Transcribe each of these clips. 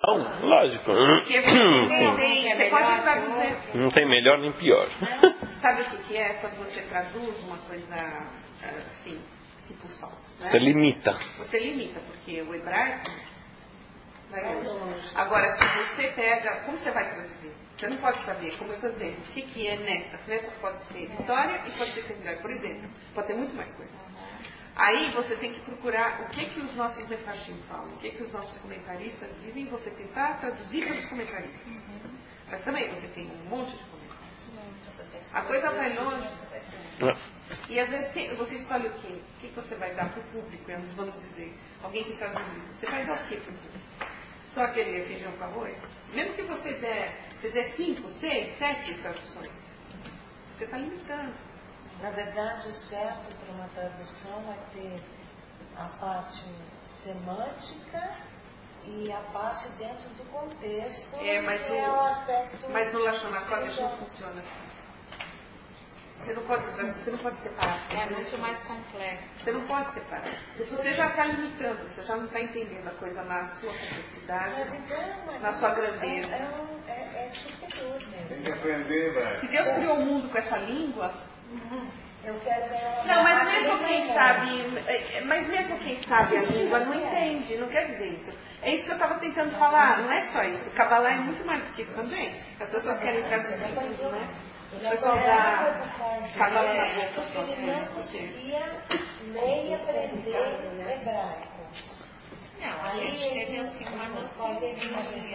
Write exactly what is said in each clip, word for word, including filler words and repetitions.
Não, lógico. Porque você, tem, você pode traduzir. Não tem melhor nem pior. Sabe o que é quando você traduz uma coisa assim, tipo sol? Né? Você limita. Você limita, porque o hebraico vai longe. Agora, se você pega, como você vai traduzir? Você não pode saber, como eu estou dizendo, o que, que é nessa. Nessa pode ser vitória e pode ser felicidade, por exemplo. Pode ser muito mais coisas. Aí você tem que procurar o que, que os nossos mefashim falam, o que, que os nossos comentaristas dizem, e você tentar traduzir para os comentaristas. Uhum. Mas também você tem um monte de comentários. A coisa vai longe. E às vezes você escolhe o quê? O que, que você vai dar para o público? Vamos dizer, alguém que está dizendo, você vai dar o quê para o público? Só aquele feijão com arroz? Mesmo que você der, você der cinco, seis, sete traduções, você está limitando. Na verdade, o certo para uma tradução é ter a parte semântica e a parte dentro do contexto. É, mas, que o, é o aspecto mas no Lashon HaKodesh não funciona. Você não pode, você não pode separar. É muito mais complexo. Você não pode separar. Você já está limitando, você já não está entendendo a coisa na sua complexidade, mas então, na sua grandeza. É, é, é superior mesmo. Tem que aprender, vai. Se Deus criou o mundo com essa língua... Uhum. Eu quero ganhar não, mas mesmo quem sabe, mas mesmo quem sabe a língua não entende, não quer dizer isso. É isso que eu estava tentando falar, não é só isso. Kabbalah é muito mais do que isso também. As pessoas querem traduzir tudo, né? O pessoal dá Kabbalah na boca só. Ele não conseguia nem aprender hebraico. Não, a gente teve assim uma noção do que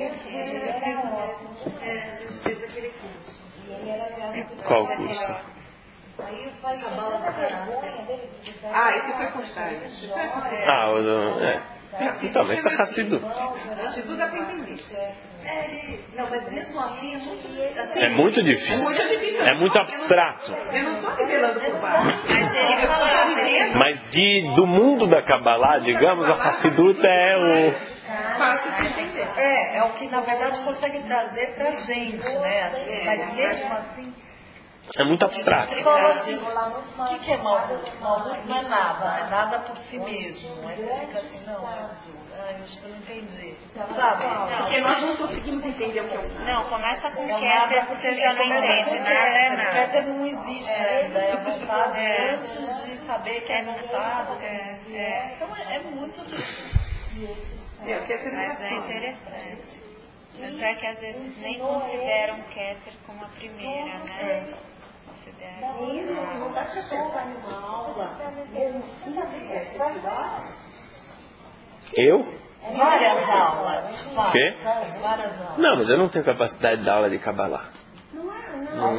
a gente fez aquele curso. E ele era Qual curso? Aí o pai tinha vergonha dele. Ah, esse foi com Stein. Ah, o, é. Então, mas isso é Hassidu. Hassidu dá para entender. É, ele, não, mas mesmo assim é muito, assim, é muito difícil. É muito abstrato. Eu não estou revelando por baixo. Mas ele falou, mas de, do mundo da Kabbalah, digamos, a Hassidut é o... Fácil de entender. É, é o que na verdade consegue trazer pra gente, né? Mas mesmo assim... É muito abstrato. Ele falou assim, o que, que é Malhut? Malhut não é nada, é nada por si mesmo. Aí você fica assim, não, eu acho que eu não entendi. Sabe? Porque nós não conseguimos entender o que é o não, começa com Keter, você já não entende, nada é nada. Keter não existe ainda, é a vontade antes de saber que é vontade. É, é. Então é, é muito difícil. Mas é interessante. Tanto é que às vezes nem consideram Keter como a primeira, né? Isso, não dá para pensar em uma aula, Eu? várias aulas. O quê? Várias aulas. Não, mas eu não tenho capacidade de dar aula de Kabbalah. Não,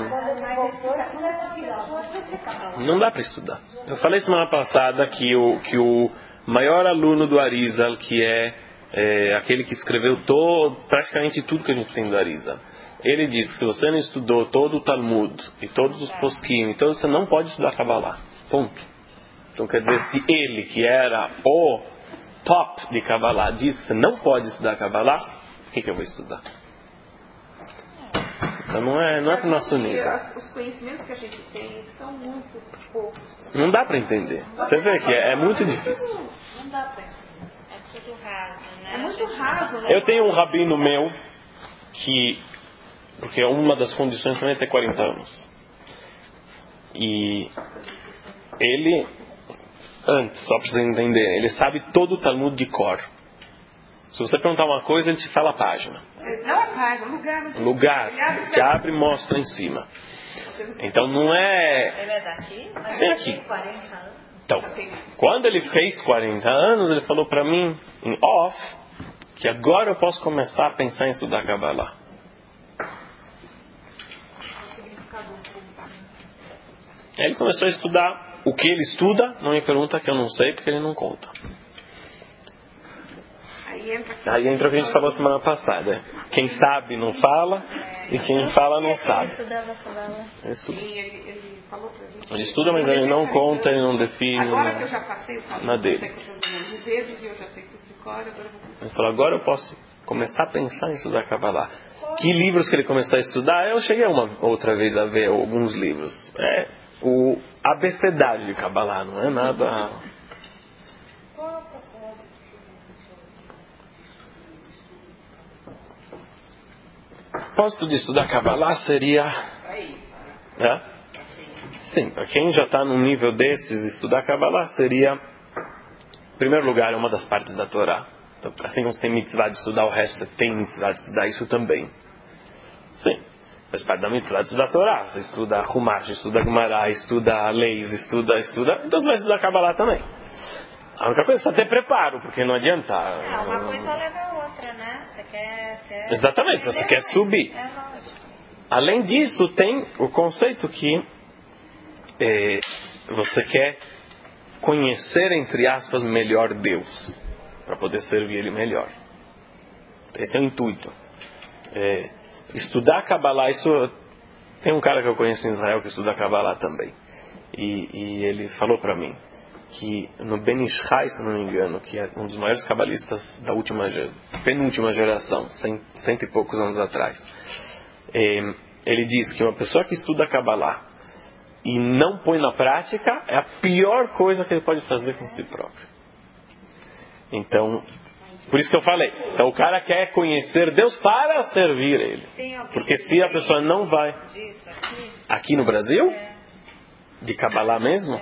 Não dá para estudar. Eu falei semana passada que o, que o maior aluno do Arizal, que é, é aquele que escreveu todo, praticamente tudo que a gente tem do Arizal, ele diz que se você não estudou todo o Talmud e todos os posquim, então você não pode estudar Kabbalah. Ponto. Então quer dizer, se ele, que era o top de Kabbalah, diz que você não pode estudar Kabbalah, o que, que eu vou estudar? Então não é, não é para o nosso nível. Os conhecimentos que a gente tem são muito poucos. Não dá para entender. Você vê que é, é muito difícil. Não dá para entender. É tudo raso, né? É muito raso, né? Eu tenho um rabino meu que... Porque uma das condições também é ter quarenta anos. E ele, antes, só para você entender, ele sabe todo o Talmud de cor. Se você perguntar uma coisa, ele te fala a página. Não a página, o lugar. O lugar, te abre e mostra em cima. Então não é... Ele é daqui? Sim, aqui. Então, quando ele fez quarenta anos, ele falou para mim, em off, que agora eu posso começar a pensar em estudar Kabbalah. Aí ele começou a estudar o que ele estuda, não me pergunta que eu não sei, porque ele não conta. Aí entra o que a gente falou semana passada. Quem sabe não fala, e quem fala não sabe. Ele estuda. Ele estuda, mas ele não conta, ele não define. Agora que eu já passei, eu falo, na dele. de vezes e eu já sei tudo de cor, agora eu vou... Ele falou, agora eu posso começar a pensar em estudar Kabbalah. Que livros que ele começou a estudar? Eu cheguei uma outra vez a ver alguns livros. É o abecedário de Kabbalah, não é nada... propósito de estudar Kabbalah seria... É? Sim, para quem já está num nível desses, estudar Kabbalah seria, em primeiro lugar, uma das partes da Torá. Então, assim como você tem mitzvah de estudar o resto, você tem mitzvah de estudar isso também. Sim, faz parte da mitzvah de estudar a Torá. Você estuda Humash, estuda Gemara, estuda leis, estuda, estuda... Então você vai estudar Kabbalah também. A única coisa é você ter preparo, porque não adianta... É, uma coisa leva a outra, né? Você quer... quer... Exatamente, você quer subir. É lógico. Além disso, tem o conceito que é, você quer conhecer, entre aspas, melhor Deus, para poder servir Ele melhor. Esse é o intuito. É, estudar Kabbalah, isso... Tem um cara que eu conheço em Israel que estuda Kabbalah também. E, e ele falou para mim que no Ben Ishai, se não me engano, que é um dos maiores cabalistas da última, penúltima geração, cento, cento e poucos anos atrás, é, ele diz que uma pessoa que estuda Kabbalah e não põe na prática é a pior coisa que ele pode fazer com si próprio. Então, por isso que eu falei, então o cara quer conhecer Deus para servir Ele. Porque se a pessoa não vai aqui no Brasil, de Kabbalah mesmo,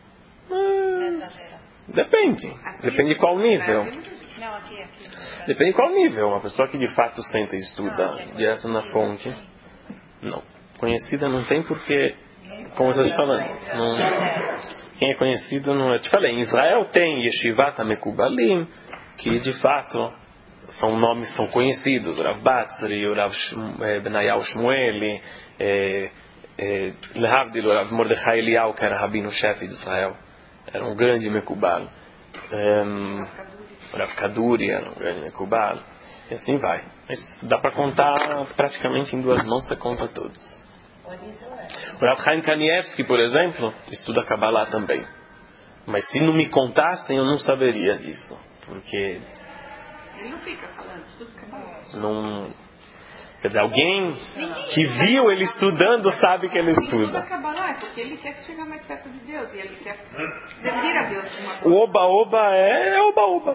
mas depende. Depende de qual nível. Depende de qual nível. Uma pessoa que de fato senta e estuda direto na fonte, não. Conhecida não tem porque, como eu estou te falando, não, quem é conhecido não é. Eu te falei, em Israel tem Yeshivat HaMekubalim, que de fato são nomes são conhecidos, o Rav Batzri, o Rav Benayahu Shmueli, é, é, Lehavdil, o Rav Mordechai Eliyahu, que era rabino-chefe de Israel, era um grande Mekubal, um, o Rav Kaduri era um grande Mekubal, e assim vai. Mas dá para contar praticamente em duas mãos, você conta todos. O Rav Chaim Kanievski, por exemplo, estuda Kabbalah também, mas se não me contassem eu não saberia disso, porque ele não fica falando, tudo Kabbalah. Não, quer dizer, alguém que viu ele estudando sabe que ele estuda. Estuda Kabbalah porque ele quer chegar mais perto de Deus e ele quer servir a Deus de uma O forma. oba-oba é oba-oba,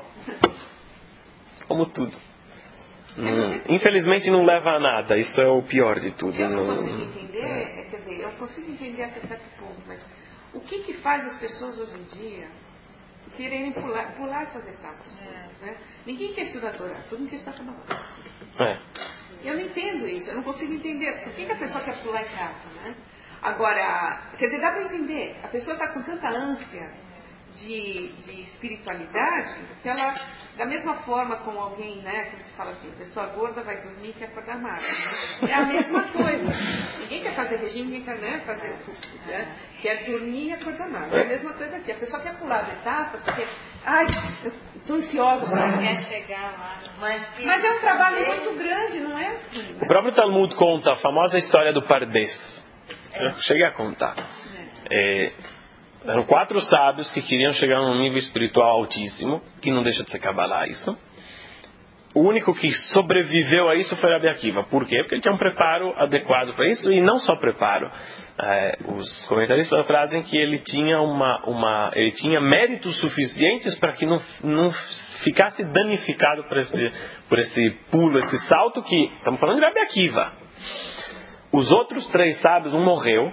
como tudo. Hum, infelizmente não leva a nada. Isso é o pior de tudo. Eu não não consigo entender, é, quer dizer, eu consigo entender até certo ponto, mas o que que faz as pessoas hoje em dia quererem pular, pular essas etapas? É. Né? Ninguém quer estudar a Torá, todo mundo quer estudar Kabbalah. É. Eu não entendo isso, eu não consigo entender por que, que a pessoa quer pular etapa, né? Agora, quer dizer, dá para entender, a pessoa está com tanta ânsia de, de espiritualidade que ela, da mesma forma como alguém, né, que fala assim, a pessoa gorda vai dormir e quer acordar magra, né? É a mesma coisa. Ninguém quer fazer regime, ninguém quer, né, fazer, né, quer dormir e acordar magra. É a mesma coisa aqui. A pessoa quer pular de etapa porque, ai, eu estou ansiosa para quer chegar lá. Mas, mas é um trabalho muito grande, não é assim? Né? O próprio Talmud conta a famosa história do Pardes. Eu cheguei a contar. É, eram quatro sábios que queriam chegar num nível espiritual altíssimo, que não deixa de ser Kabbalah isso. O único que sobreviveu a isso foi Rabi Akiva. Por quê? Porque ele tinha um preparo adequado para isso, e não só preparo. É, os comentaristas trazem que ele tinha, uma, uma, ele tinha méritos suficientes para que não, não ficasse danificado por esse, por esse pulo, esse salto que... Estamos falando de Rabi Akiva. Os outros três sábios, um morreu,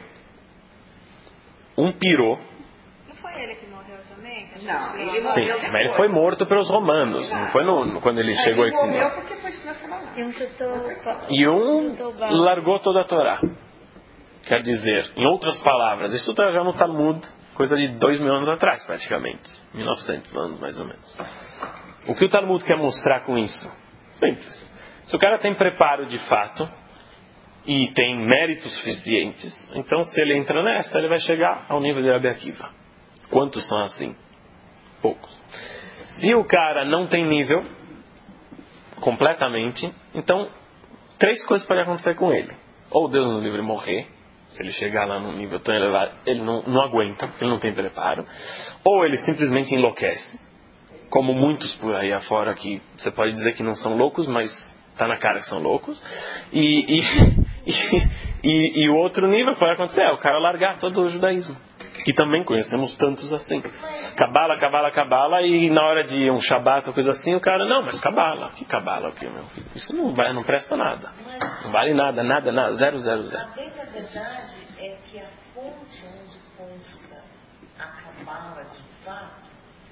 um pirou. Não foi ele que morreu também? Que Não, ele morreu Sim, depois. mas ele foi morto pelos romanos. Não foi no, quando ele chegou a esse Ele morreu nível. porque foi estudar Kabbalah. E um chutou... E um largou toda a Torá. Quer dizer, em outras palavras, isso está já no Talmud, coisa de dois mil anos atrás, praticamente. mil e novecentos anos, mais ou menos. O que o Talmud quer mostrar com isso? Simples. Se o cara tem preparo de fato e tem méritos suficientes, então se ele entra nessa, ele vai chegar ao nível de Rabi Akiva. Quantos são assim? Poucos. Se o cara não tem nível completamente, então três coisas podem acontecer com ele. Ou Deus nos livre morrer, se ele chegar lá num nível tão elevado, ele não, não aguenta, porque ele não tem preparo. Ou ele simplesmente enlouquece, como muitos por aí afora que você pode dizer que não são loucos, mas está na cara que são loucos. E, e, e, e, e o outro nível pode acontecer, é o cara largar todo o judaísmo. que também conhecemos tantos assim. Cabala, cabala, cabala, e na hora de um Shabat ou coisa assim, o cara, não, mas cabala, que cabala aqui, meu? Isso não, vai, não presta nada. Não vale nada, nada, nada, zero, zero, zero. A bem da verdade é que a fonte onde consta a cabala de fato,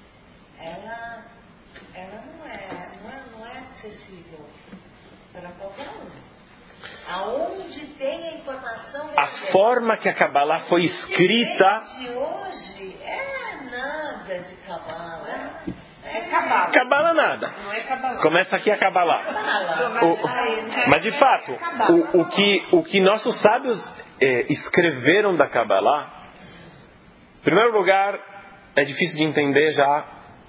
ela, ela não, é, não, é, não é acessível para qualquer um. Aonde tem a informação... A forma que a Kabbalah foi escrita... de hoje é nada de Kabbalah. É Kabbalah. Kabbalah nada. Não é Kabbalah. Começa aqui a Kabbalah. O, mas de fato, o, o, que, o que nossos sábios é, escreveram da Kabbalah, em primeiro lugar, é difícil de entender já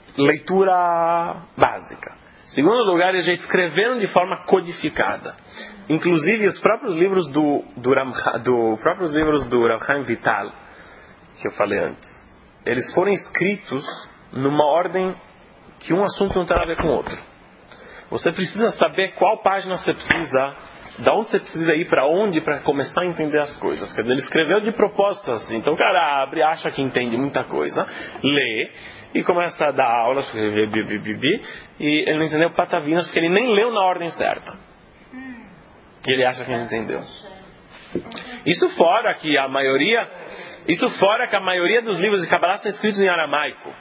leitura básica. Em segundo lugar, eles já escreveram de forma codificada. Inclusive os próprios livros do, do, Ramcha, do próprios livros do Rav Chaim Vital, que eu falei antes, eles foram escritos numa ordem que um assunto não tem nada a ver com o outro. Você precisa saber qual página você precisa, da onde você precisa ir, para onde, para começar a entender as coisas. Quer dizer, ele escreveu de propósito assim. Então o cara abre, acha que entende muita coisa, lê e começa a dar aulas, e ele não entendeu patavinas porque ele nem leu na ordem certa. E ele acha que não entendeu. Isso fora que a maioria, isso fora que a maioria dos livros de Kabbalah são escritos em aramaico,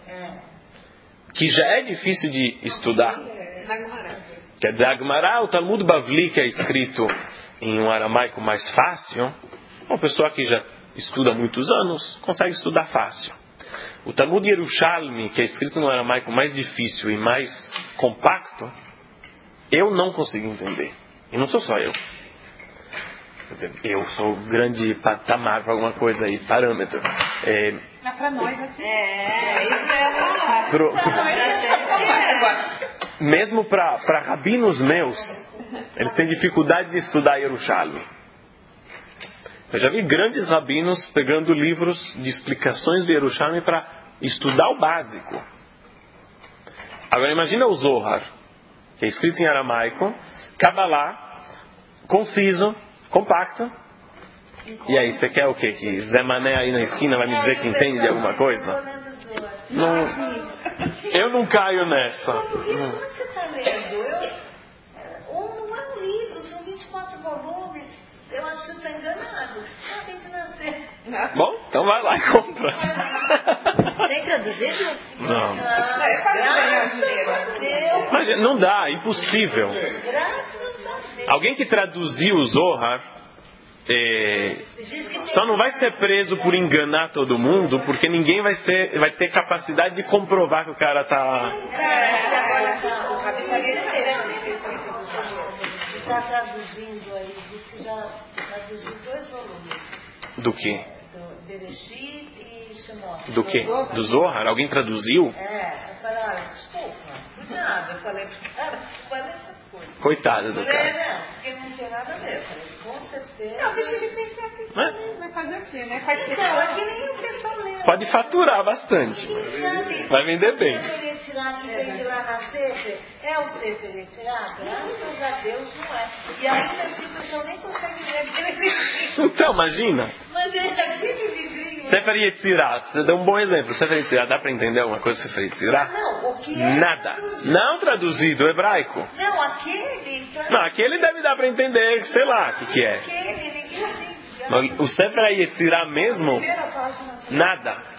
que já é difícil de estudar. Quer dizer, a Gemara, o Talmud Bavli, que é escrito em um aramaico mais fácil, uma pessoa que já estuda há muitos anos consegue estudar fácil. O Talmud Yerushalmi, que é escrito no aramaico mais difícil e mais compacto, eu não consigo entender. E não sou só eu. Quer dizer, eu sou grande patamar para alguma coisa aí, parâmetro. É, não, para nós aqui. É, isso é pro, mesmo para rabinos meus, eles têm dificuldade de estudar Yerushalmi. Eu já vi grandes rabinos pegando livros de explicações de Yerushalmi para estudar o básico. Agora imagina o Zohar, que é escrito em aramaico, Kabbalah, conciso, compacto. E aí, você quer o quê? Que Zé Mané aí na esquina vai me dizer que entende de alguma coisa? Não, eu não caio nessa. Porque isso que você está lendo, eu, não é um livro, são vinte e quatro volumes. Eu acho que você está enganado. Ah, tem que nascer. Bom, então vai lá e compra. Tem traduzido? Não. Não, é para Mas não dá, impossível. Graças a Deus. Alguém que traduziu o Zohar é, só não vai ser preso por enganar todo mundo, porque ninguém vai, ser, vai ter capacidade de comprovar que o cara está... Está traduzindo aí, diz que já traduziu dois volumes. Do que? Do Bereshit e Shemot. Do que? Do Zohar? Alguém traduziu? É, eu falei, olha, desculpa, cuidado. Eu falei, cara, falei essas coisas. Coitado do Falei, cara. não, porque não tem nada a ver. Eu falei, com certeza. Não, deixa ele pensar que É? vai fazer o quê, né? Faz Então, é que nem o pessoal lê. Pode faturar bastante. Vai vender bem. O Sefer Yetzirah que vem de lá na Sefer, é o Sefer Yetzirah? Graças a Deus não é. E ainda assim o pessoal nem consegue ler aquele livrinho. Então, imagina. Mas ele está aquele livrinho. Sefer Yetzirah, você deu um bom exemplo. Sefer Yetzirah, dá para entender alguma coisa Sefer Yetzirah? Não, o que é Nada. traduzido. Não traduzido, hebraico. Não, aquele. Tá... Não, aquele deve dar para entender, sei lá o que, que é. Aquele, ninguém entende. Mas o Sefer Yetzirah mesmo, Primeira página. nada.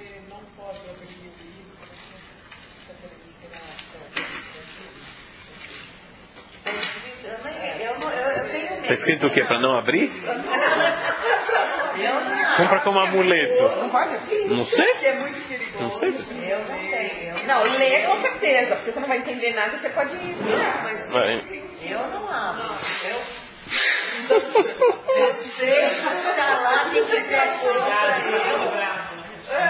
Está escrito o quê? Para não abrir? Compra como amuleto. Não pode abrir? Não sei. Porque é muito perigoso. Não sei. Eu não tenho. Não, lê com certeza, porque você não vai entender nada, você pode ir. Mas... Vai. Eu não abro. Eu. Eu sei que está lá, tem que ser acordado.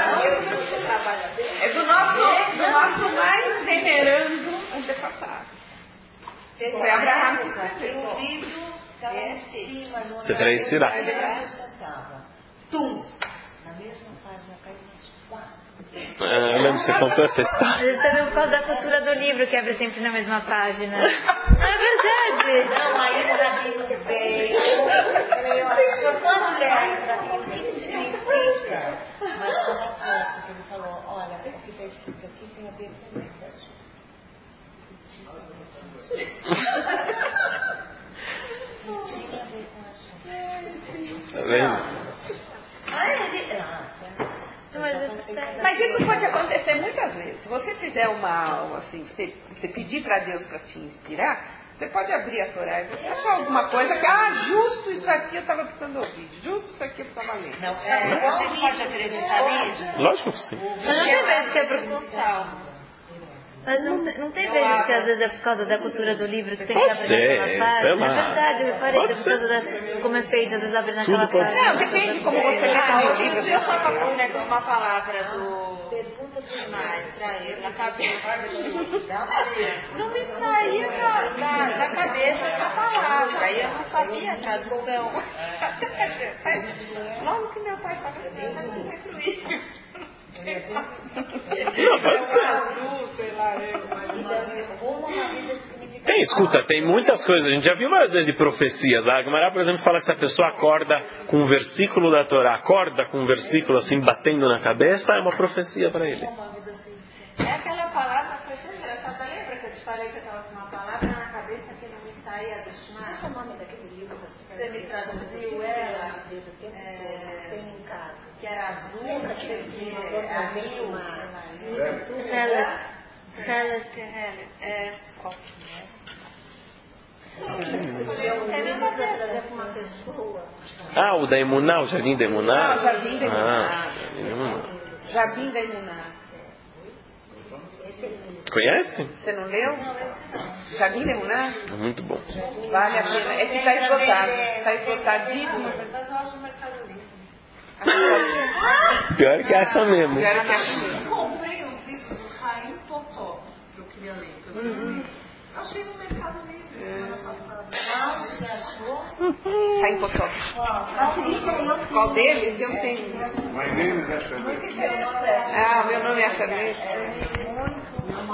É do nosso, do nosso mais venerando antepassado. Foi Abraham que escreveu. O livro estava em cima. Você vai tirar. Tum! Na mesma página caiu umas quatro. É, eu lembro que você contou essa história. Você também por causa da costura do livro, que abre sempre na mesma página. Não é verdade? Não, aí o rabino veio. Eu falei, olha, só posso ler aí o rabino. O que significa? tem a ver com esse assunto. Tinha a ver com o assunto. Tá vendo? Ah, ele... Ah, Mas isso pode acontecer muitas vezes. Se você fizer uma, assim, você, você pedir para Deus para te inspirar, você pode abrir a Torá e você achar alguma coisa que, ah, justo isso aqui eu estava precisando ouvir, justo isso aqui eu estava lendo. Não, é, você pode acreditar nisso? Lógico que sim. Mas não tem vezes que é proposital. Mas não, não tem vezes que às vezes é por causa da cultura do livro que tem que Pode abrir ser, naquela página. sei lá. É verdade, eu falei Pode que é por causa da, como é feito, às vezes abre naquela Tudo pode página. Não, depende de como você lê também o livro. Eu estava uma palavra do mais para ele na cabeça. Não me saía da, da, da cabeça essa palavra. Aí eu não sabia a tradução. Logo que meu pai estava assim, muito isso. Não, pode ser. Tem, escuta, tem muitas coisas. A gente já viu várias vezes de profecias. A Gemara, por exemplo, fala que se a pessoa acorda com um versículo da Torá, acorda com um versículo assim batendo na cabeça, é uma profecia para ele. É aquela palavra que foi tão engraçada. Lembra que eu te falei que eu estava com uma palavra na cabeça que não me saía do Shema? Qual é o nome daquele livro? Você me traduziu ela? É, que era azul, que era rio. Ela, É, qual Ah, o da Emuná, o Jardim da Emuná? Ah, o Jardim da Emuná. Ah, Jardim da Emuná. Jardim da Emuná. Conhece? Você não leu? Jardim da Emuná? Muito bom. Vale a pena. É que está esgotado. Está esgotadíssimo. Pior que acha mesmo. Pior que acha mesmo. Eu comprei os livros do Raim Potó, que eu queria ler. Que eu uhum. achei no Mercado Livre semana passada. Ah, você achou? Raim Potó. Qual deles? Eu tenho. My name is Asher. Ah, meu nome é Asher.